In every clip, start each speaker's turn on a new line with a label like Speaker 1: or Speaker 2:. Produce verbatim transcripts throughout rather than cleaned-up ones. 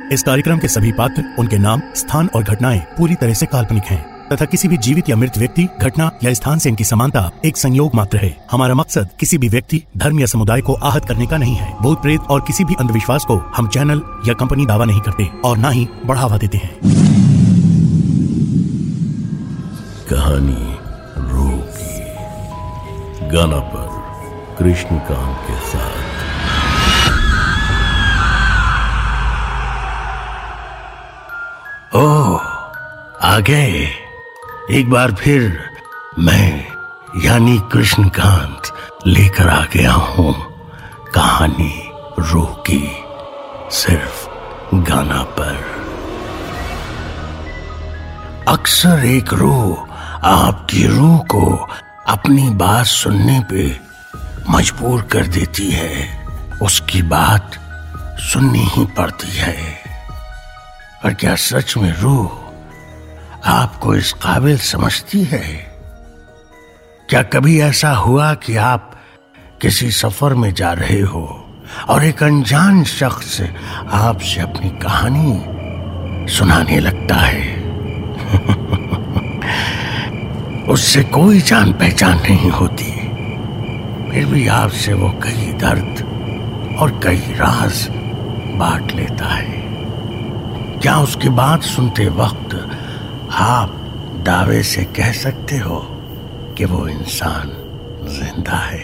Speaker 1: इस कार्यक्रम के सभी पात्र, उनके नाम, स्थान और घटनाएं पूरी तरह से काल्पनिक हैं तथा किसी भी जीवित या मृत व्यक्ति, घटना या स्थान से इनकी समानता एक संयोग मात्र है। हमारा मकसद किसी भी व्यक्ति, धर्म या समुदाय को आहत करने का नहीं है। भूत प्रेत और किसी भी अंधविश्वास को हम चैनल या कंपनी दावा नहीं करते और न ही बढ़ावा देते हैं।
Speaker 2: कहानी रूह की, गाना पर कृष्णकांत के साथ। ओह, आ गए एक बार फिर। मैं यानी कृष्णकांत लेकर आ गया हूं कहानी रूह की, सिर्फ गाना पर। अक्सर एक रूह आपकी रूह को अपनी बात सुनने पे मजबूर कर देती है। उसकी बात सुननी ही पड़ती है। और क्या सच में रूह आपको इस काबिल समझती है? क्या कभी ऐसा हुआ कि आप किसी सफर में जा रहे हो और एक अनजान शख्स आपसे अपनी कहानी सुनाने लगता है? उससे कोई जान पहचान नहीं होती, फिर भी आपसे वो कई दर्द और कई राज बांट लेता है। क्या उसकी बात सुनते वक्त आप दावे से कह सकते हो कि वो इंसान जिंदा है?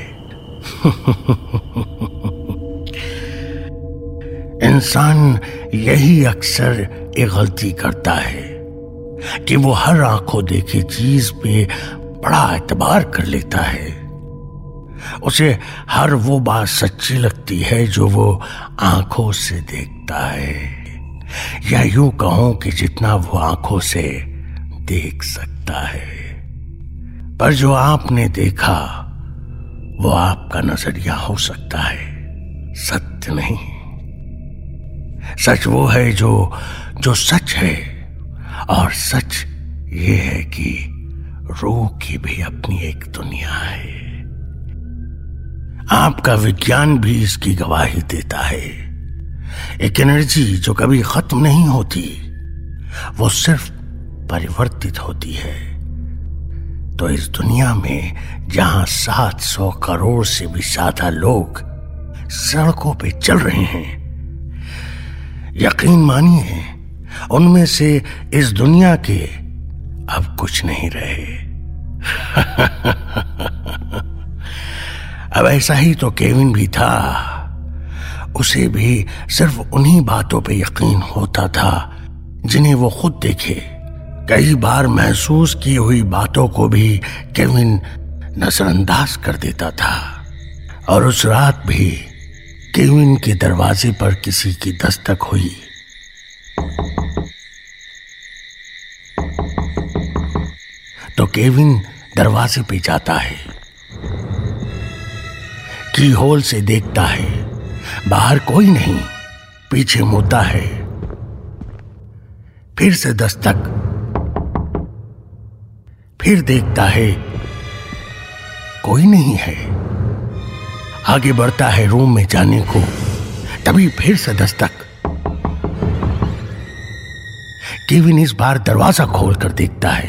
Speaker 2: इंसान यही अक्सर एक गलती करता है कि वो हर आंखों देखी चीज पे बड़ा एतबार कर लेता है। उसे हर वो बात सच्ची लगती है जो वो आंखों से देखता है, या यूं कहूं कि जितना वो आंखों से देख सकता है। पर जो आपने देखा वो आपका नजरिया हो सकता है, सत्य नहीं। सच वो है जो जो सच है, और सच ये है कि रूह की भी अपनी एक दुनिया है। आपका विज्ञान भी इसकी गवाही देता है। एक एनर्जी जो कभी खत्म नहीं होती, वो सिर्फ परिवर्तित होती है। तो इस दुनिया में जहां सात सौ करोड़ से भी ज्यादा लोग सड़कों पे चल रहे हैं, यकीन मानिए उनमें से इस दुनिया के अब कुछ नहीं रहे। अब ऐसा ही तो केविन भी था। उसे भी सिर्फ उन्हीं बातों पे यकीन होता था जिन्हें वो खुद देखे। कई बार महसूस की हुई बातों को भी केविन नजरअंदाज कर देता था। और उस रात भी केविन के दरवाजे पर किसी की दस्तक हुई। तो केविन दरवाजे पे जाता है, की होल से देखता है, बाहर कोई नहीं। पीछे मुड़ता है, फिर से दस्तक, फिर देखता है कोई नहीं है। आगे बढ़ता है रूम में जाने को, तभी फिर से दस्तक। केविन इस बार दरवाजा खोलकर देखता है,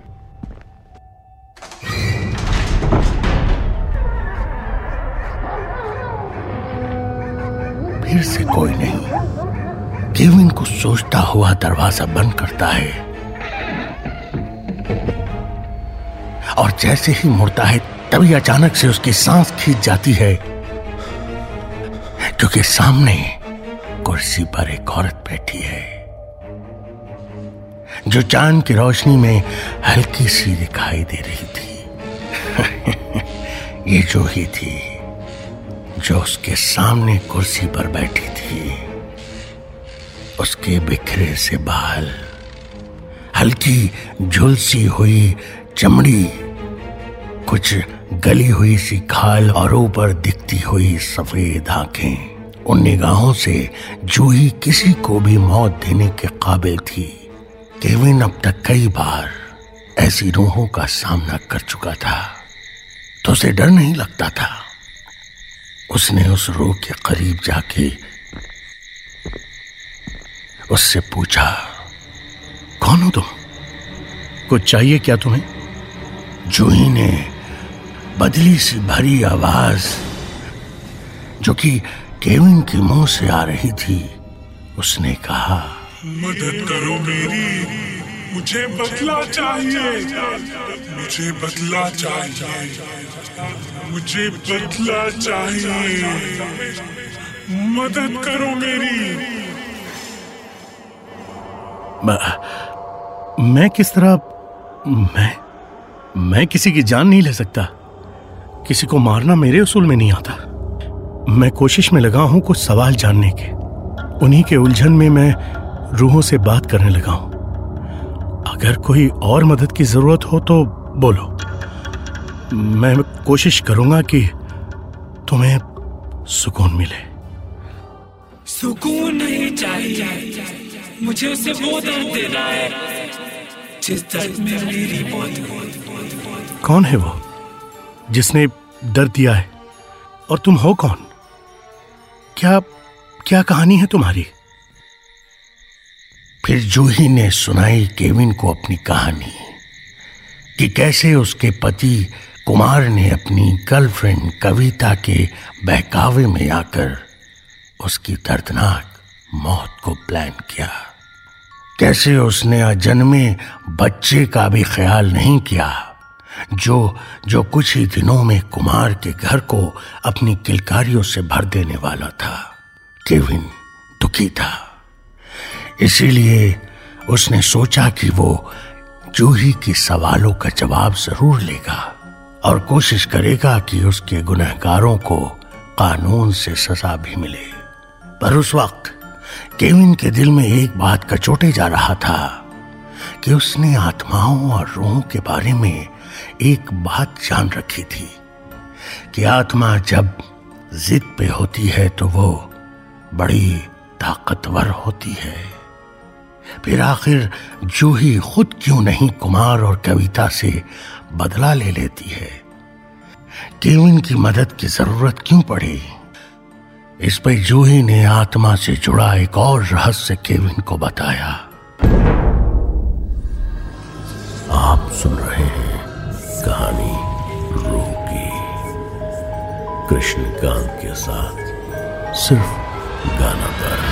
Speaker 2: फिर से कोई नहीं। केविन को सोचता हुआ दरवाजा बंद करता है, और जैसे ही मुड़ता है तभी अचानक से उसकी सांस खींच जाती है, क्योंकि सामने कुर्सी पर एक औरत बैठी है जो चांद की रोशनी में हल्की सी दिखाई दे रही थी। ये जो ही थी जो उसके सामने कुर्सी पर बैठी थी। उसके बिखरे से बाल, हल्की झुलसी हुई चमड़ी, कुछ गली हुई सी खाल और ऊपर दिखती हुई सफेद आंखें उन निगाहों से जूही किसी को भी मौत देने के काबिल थी। केविन अब तक कई बार ऐसी रूहों का सामना कर चुका था, तो उसे डर नहीं लगता था। उसने उस रूह के करीब जाके उससे पूछा, कौन हो तुम?
Speaker 1: कुछ चाहिए क्या तुम्हें?
Speaker 2: जूही ने बदली सी भरी आवाज जो कि केविन के मुंह से आ रही थी, उसने कहा,
Speaker 3: मदद करो मेरी, मुझे बदला चाहिए, मुझे बदला चाहिए, मुझे बदला चाहिए, मदद करो मेरी।
Speaker 1: मैं किस तरह मैं मैं किसी की जान नहीं ले सकता। किसी को मारना मेरे उसूल में नहीं आता। मैं कोशिश में लगा हूं कुछ सवाल जानने के। उन्हीं के उलझन में मैं रूहों से बात करने लगा हूं। अगर कोई और मदद की जरूरत हो तो बोलो। मैं कोशिश करूंगा कि तुम्हें सुकून मिले।
Speaker 4: सुकून नहीं चाहिए, मुझे उसे वो दर्द देना है जिस दर्द में मेरी मौत।
Speaker 1: कौन है वो जिसने दर्द दिया है? और तुम हो कौन? क्या क्या कहानी है तुम्हारी?
Speaker 2: फिर जूही ने सुनाई केविन को अपनी कहानी कि कैसे उसके पति कुमार ने अपनी गर्लफ्रेंड कविता के बहकावे में आकर उसकी दर्दनाक मौत को प्लान किया। कैसे उसने अजन्मे बच्चे का भी ख्याल नहीं किया जो जो कुछ ही दिनों में कुमार के घर को अपनी किलकारियों से भर देने वाला था। केविन दुखी था, इसीलिए उसने सोचा कि वो जूही के सवालों का जवाब जरूर लेगा और कोशिश करेगा कि उसके गुनहगारों को कानून से सजा भी मिले। पर उस वक्त केविन के दिल में एक बात कचोटे जा रहा था कि उसने आत्माओं और रूहों के बारे में एक बात जान रखी थी कि आत्मा जब जिद पे होती है तो वो बड़ी ताकतवर होती है। फिर आखिर जूही खुद क्यों नहीं कुमार और कविता से बदला ले लेती है? केविन की मदद की जरूरत क्यों पड़ी? इस पर जूही ने आत्मा से जुड़ा एक और रहस्य केविन को बताया।
Speaker 5: आप सुन रहे हैं कहानी रूह की, कृष्णकांत के साथ, सिर्फ गाना पर।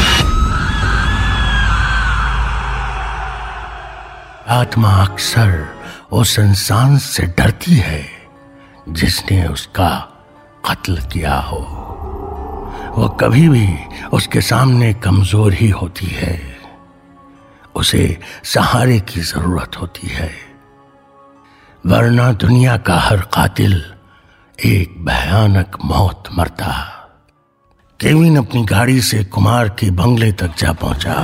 Speaker 2: आत्मा अक्सर उस इंसान से डरती है जिसने उसका कत्ल किया हो। वो कभी भी उसके सामने कमजोर ही होती है। उसे सहारे की जरूरत होती है, वरना दुनिया का हर कातिल एक भयानक मौत मरता। केविन अपनी गाड़ी से कुमार के बंगले तक जा पहुंचा।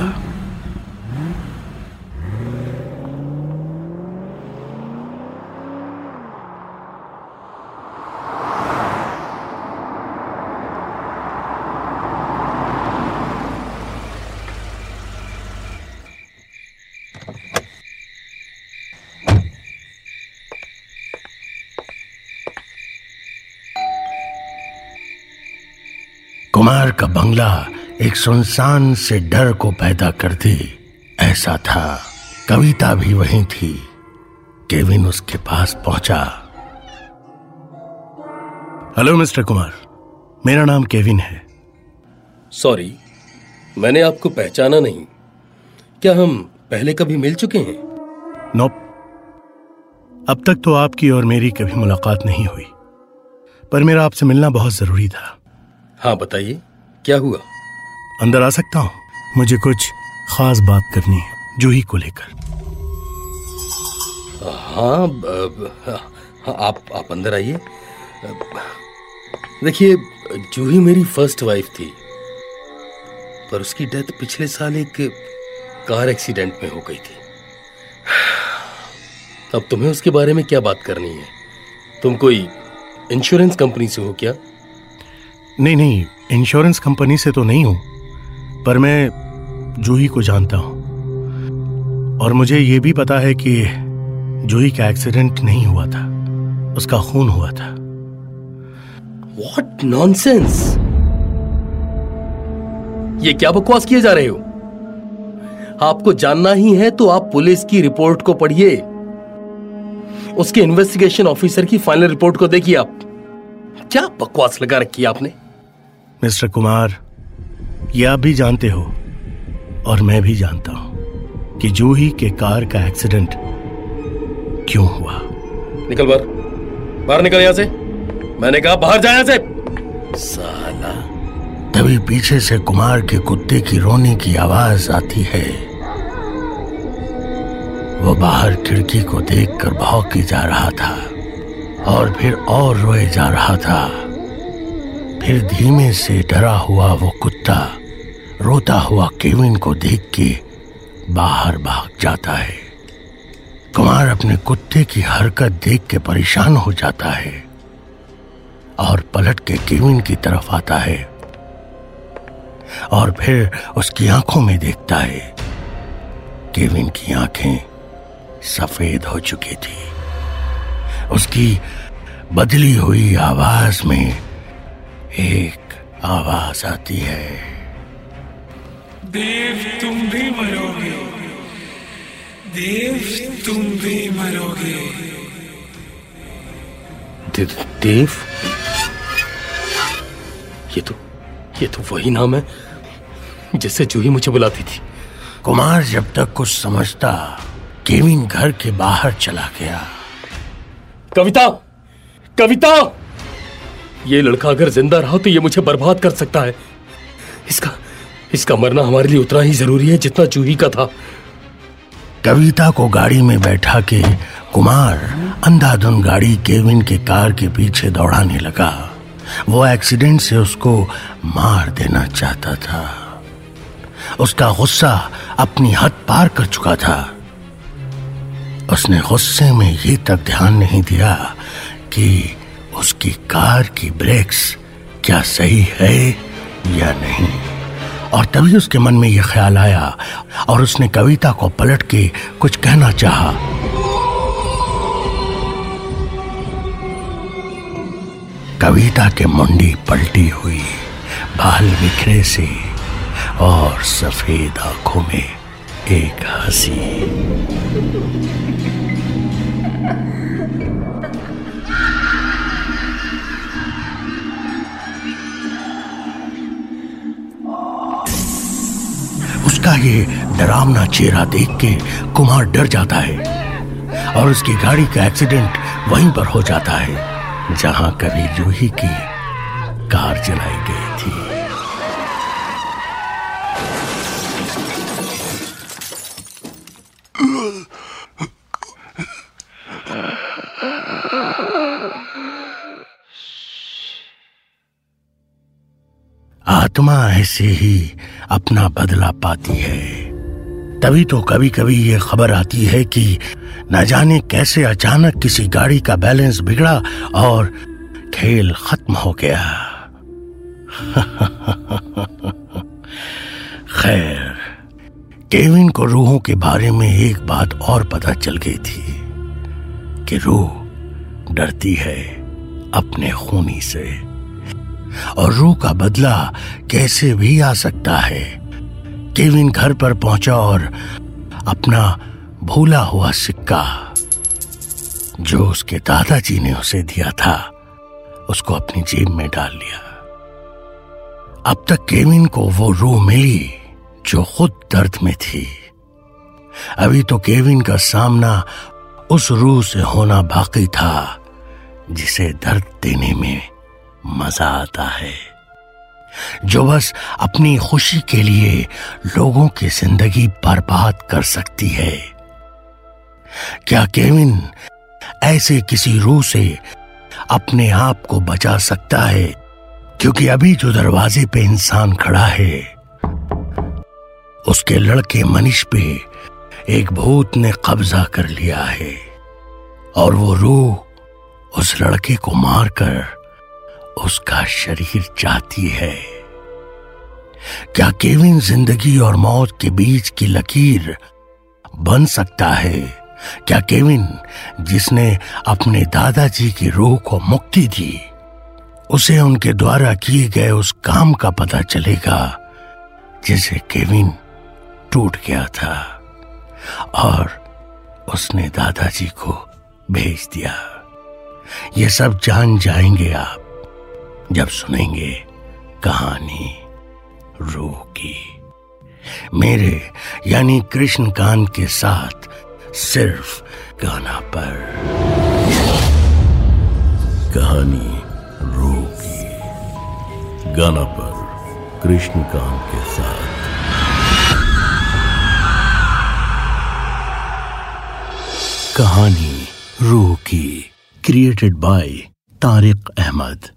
Speaker 2: कुमार का बंगला एक सुनसान से डर को पैदा कर दे ऐसा था। कविता भी वहीं थी। केविन उसके पास पहुंचा।
Speaker 1: हेलो मिस्टर कुमार, मेरा नाम केविन है।
Speaker 6: सॉरी, मैंने आपको पहचाना नहीं। क्या हम पहले कभी मिल चुके हैं?
Speaker 1: नो, अब तक तो आपकी और मेरी कभी मुलाकात नहीं हुई, पर मेरा आपसे मिलना बहुत जरूरी था।
Speaker 6: हाँ बताइए, क्या हुआ?
Speaker 1: अंदर आ सकता हूं? मुझे कुछ खास बात करनी है जूही को लेकर।
Speaker 6: हाँ, आप आप अंदर आइए। देखिए, जूही मेरी फर्स्ट वाइफ थी, पर उसकी डेथ पिछले साल एक कार एक्सीडेंट में हो गई थी। अब तुम्हें उसके बारे में क्या बात करनी है? तुम कोई इंश्योरेंस कंपनी से हो क्या?
Speaker 1: नहीं नहीं, इंश्योरेंस कंपनी से तो नहीं हूं, पर मैं जूही को जानता हूं और मुझे यह भी पता है कि जूही का एक्सीडेंट नहीं हुआ था, उसका खून हुआ था।
Speaker 6: What nonsense! ये क्या बकवास किए जा रहे हो? आपको जानना ही है तो आप पुलिस की रिपोर्ट को पढ़िए, उसके इन्वेस्टिगेशन ऑफिसर की फाइनल रिपोर्ट को देखिए। आप क्या बकवास लगा रखी है आपने?
Speaker 2: मिस्टर कुमार, ये आप भी जानते हो और मैं भी जानता हूं कि जूही के कार का एक्सीडेंट क्यों हुआ।
Speaker 6: निकल बाहर, बाहर निकल यहां से। मैंने कहा बाहर जा यहां से। साला।
Speaker 2: तभी पीछे से कुमार के कुत्ते की रोने की आवाज आती है। वो बाहर खिड़की को देखकर भौंके जा रहा था और फिर और रोए जा रहा था। फिर धीमे से डरा हुआ वो कुत्ता रोता हुआ केविन को देख के बाहर भाग जाता है। कुमार अपने कुत्ते की हरकत देख के परेशान हो जाता है और पलट के केविन की तरफ आता है और फिर उसकी आंखों में देखता है। केविन की आंखें सफेद हो चुकी थी। उसकी बदली हुई आवाज में एक आवाज आती है,
Speaker 4: देव तुम भी मरोगे, देव तुम भी मरोगे।
Speaker 6: दे, देव? ये तो ये तो वही नाम है जिससे जूही मुझे बुलाती थी।
Speaker 2: कुमार जब तक कुछ समझता, केविन घर के बाहर चला गया।
Speaker 6: कविता, कविता! ये लड़का अगर जिंदा रहा तो ये मुझे बर्बाद कर सकता है। इसका इसका मरना हमारे लिए उतना ही जरूरी है जितना जूही का था।
Speaker 2: कविता को गाड़ी में बैठा के कुमार अंधाधुंध गाड़ी केविन के कार के पीछे दौड़ाने लगा। वो एक्सीडेंट से उसको मार देना चाहता था। उसका गुस्सा अपनी हद पार कर चुका था। उसने गुस्से में ये तक ध्यान नहीं दिया कि उसकी कार की ब्रेक्स क्या सही है या नहीं। और तभी उसके मन में यह ख्याल आया और उसने कविता को पलट के कुछ कहना चाहा। कविता के मुंडी पलटी हुई, बाल बिखरे से और सफेद आंखों में एक हंसी। उसका ये डरावना चेहरा देख के कुमार डर जाता है और उसकी गाड़ी का एक्सीडेंट वहीं पर हो जाता है जहां कभी जूही की कार जलाई गई थी। आत्मा ऐसे ही अपना बदला पाती है। तभी तो कभी कभी ये खबर आती है कि न जाने कैसे अचानक किसी गाड़ी का बैलेंस बिगड़ा और खेल खत्म हो गया। खैर, केविन को रूहों के बारे में एक बात और पता चल गई थी कि रूह डरती है अपने खूनी से और रूह का बदला कैसे भी आ सकता है। केविन घर पर पहुंचा और अपना भूला हुआ सिक्का जो उसके दादाजी ने उसे दिया था उसको अपनी जेब में डाल लिया। अब तक केविन को वो रूह मिली जो खुद दर्द में थी। अभी तो केविन का सामना उस रूह से होना बाकी था जिसे दर्द देने में मजा आता है, जो बस अपनी खुशी के लिए लोगों की जिंदगी बर्बाद कर सकती है। क्या केविन ऐसे किसी रूह से अपने आप को बचा सकता है? क्योंकि अभी जो दरवाजे पे इंसान खड़ा है उसके लड़के मनीष पे एक भूत ने कब्जा कर लिया है और वो रूह उस लड़के को मारकर उसका शरीर चाहती है। क्या केविन जिंदगी और मौत के बीच की लकीर बन सकता है? क्या केविन जिसने अपने दादाजी की रूह को मुक्ति दी, उसे उनके द्वारा किए गए उस काम का पता चलेगा जिसे केविन टूट गया था और उसने दादाजी को भेज दिया। ये सब जान जाएंगे आप जब सुनेंगे कहानी रूह की, मेरे यानी कृष्णकांत के साथ सिर्फ गाना पर।
Speaker 5: कहानी रूह की, गाना पर कृष्णकांत के साथ।
Speaker 1: कहानी रूह की, क्रिएटेड बाय तारिक अहमद।